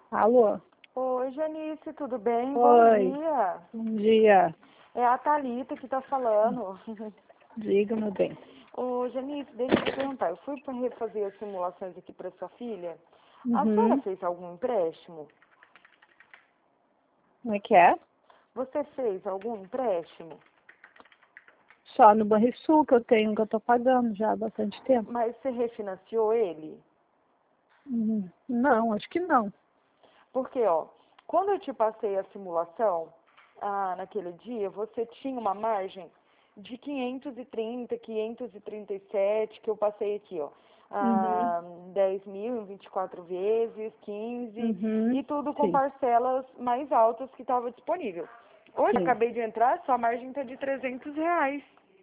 Alô? Oi, Janice, tudo bem? Oi. Bom dia. Bom dia. É a Thalita que tá falando. Diga, meu bem. Ô, Janice, deixa eu te perguntar. Eu fui para refazer as simulações aqui para sua filha. A senhora Uhum. fez algum empréstimo? Como é que é? Você fez algum empréstimo? Só no Banrisul que eu tenho, que eu tô pagando já há bastante tempo. Mas você refinanciou ele? Não, acho que não. Porque, ó, quando eu te passei a simulação, naquele dia, você tinha uma margem de 530, 537, que eu passei aqui, ó. Uhum. 10 mil em 24 vezes, 15, Uhum. e tudo com Sim, parcelas mais altas que estava disponível. Hoje, sim. acabei de entrar, sua margem está de R$ 300.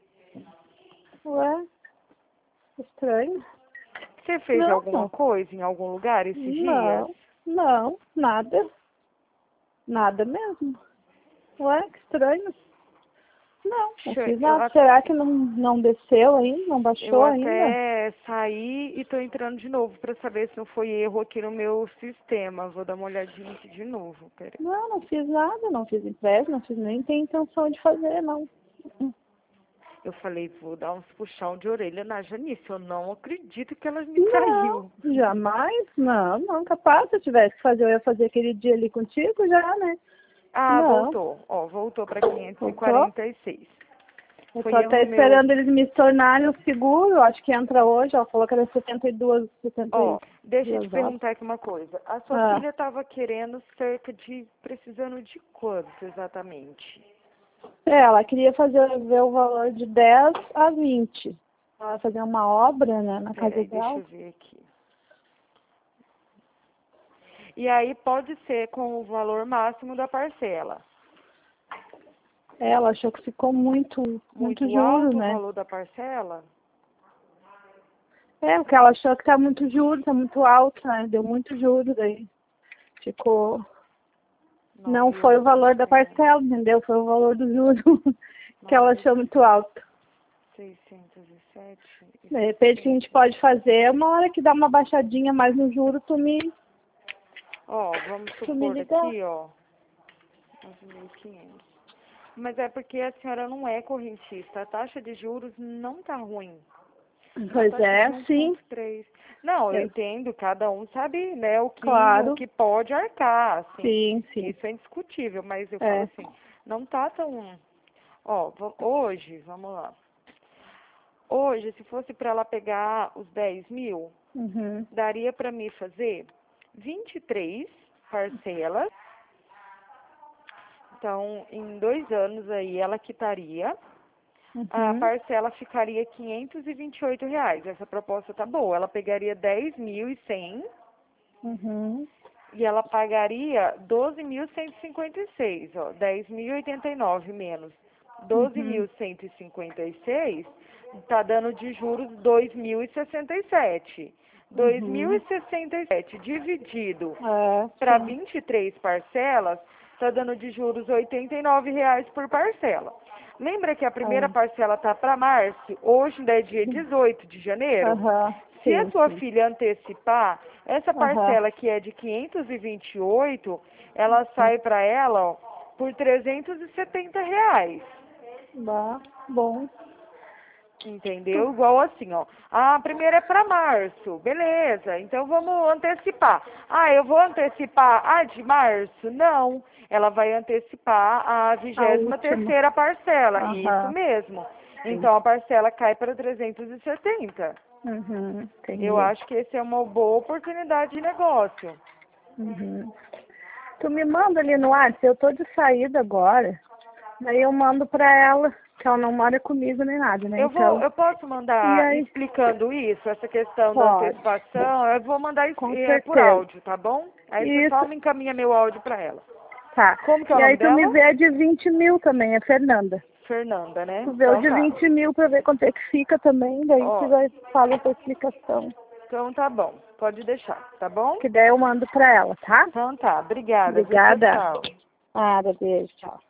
Ué, estranho. Você fez alguma Não, coisa em algum lugar esses dias? não, não, nada. Nada mesmo. Ué, que estranho. Não fiz Eu, nada. Será que não desceu ainda? Não Eu baixou ainda? até saí e tô entrando de novo para saber se não foi erro aqui no meu sistema. Vou dar uma olhadinha aqui de novo, peraí. Não fiz nada, não fiz empréstimo, não fiz nem tenho intenção de fazer, não. Eu falei, vou dar uns puxão de orelha na Janice. Eu não acredito que ela me Não, traiu. jamais, não, capaz, se eu tivesse que fazer, eu ia fazer aquele dia ali contigo já, né? Ah, Não, voltou. Ó, voltou para voltou. 546. Eu tô Foi até erro meu. esperando eles me tornarem o seguro, acho que entra hoje, ela falou que era 72, Ó, deixa eu te 72 horas. perguntar aqui uma coisa. A sua Ah, filha estava querendo precisando de quanto exatamente? ela queria ver o valor de 10 a 20. Ela vai fazer uma obra, né, na casa Peraí, deixa dela. eu ver aqui. E aí pode ser com o valor máximo da parcela. Ela achou que ficou muito Muito juros, alto o né? valor da parcela? Porque ela achou que tá muito juros, tá muito alto, né? Deu muito juros aí. Ficou. Não foi o valor da 9.800, parcela, entendeu? Foi o valor do juros que ela achou muito alto. 9.607 e De repente, o que a gente pode 67. fazer é uma hora que dá uma baixadinha mais no juro, Ó, vamos tu me supor ligar. aqui, ó, 9.500. Mas é porque a senhora não é correntista. A taxa de juros não tá ruim. A Pois taxa de é, sim. 1,3. Não, eu É, entendo, cada um sabe, né, o claro, que pode arcar, assim. sim. Isso é indiscutível, mas eu falo É. assim, não tá tão. Ó, hoje, vamos lá. Hoje, se fosse para ela pegar os 10 mil, Uhum. daria para mim fazer 23 parcelas. Então, em 2 anos aí, ela quitaria. A Uhum. parcela ficaria R$ 528. Essa proposta tá boa. Ela pegaria 10.100 Uhum. e ela pagaria 12.156, ó. 10.089 menos Uhum. 12.156 tá dando de juros 2.067. Uhum. 2.067 dividido É, para sim. 23 parcelas, tá dando de juros R$ 89 por parcela. Lembra que a primeira É. parcela tá para março? Hoje ainda é dia 18 de janeiro? Aham, Se a sim, sua sim. filha antecipar, essa Aham. parcela que é de 528, ela sai para ela, ó, por R$ 370. Bom. Entendeu? Igual assim, ó. Ah, a primeira é para março. Beleza, então vamos antecipar. Ah, eu vou antecipar a de março? Não. Ela vai antecipar a A 23ª última. parcela. Isso Aham, mesmo. sim. Então a parcela cai para 370. Uhum, Eu entendi. acho que esse é uma boa oportunidade de negócio. Uhum. Tu me manda ali no WhatsApp, eu tô de saída agora. Daí eu mando pra ela, que ela não mora comigo nem nada, né? Então, Eu posso e mandar aí, explicando isso, essa questão da pode, antecipação, eu vou mandar com por certeza. áudio, tá bom? Aí você Isso, só me encaminha meu áudio para ela. tá. Como que é o E nome aí tu me dela? vê a de 20 mil também, a Fernanda. Fernanda, né? Tu vê o Então de tá. 20 mil pra ver quanto é que fica também, daí tu Ó, vai fazer essa explicação. então tá bom. Pode deixar, tá bom? Que daí eu mando pra ela, tá? Então tá. Obrigada, viu? Tchau, Obrigada. tchau. Nada, beijo, tchau.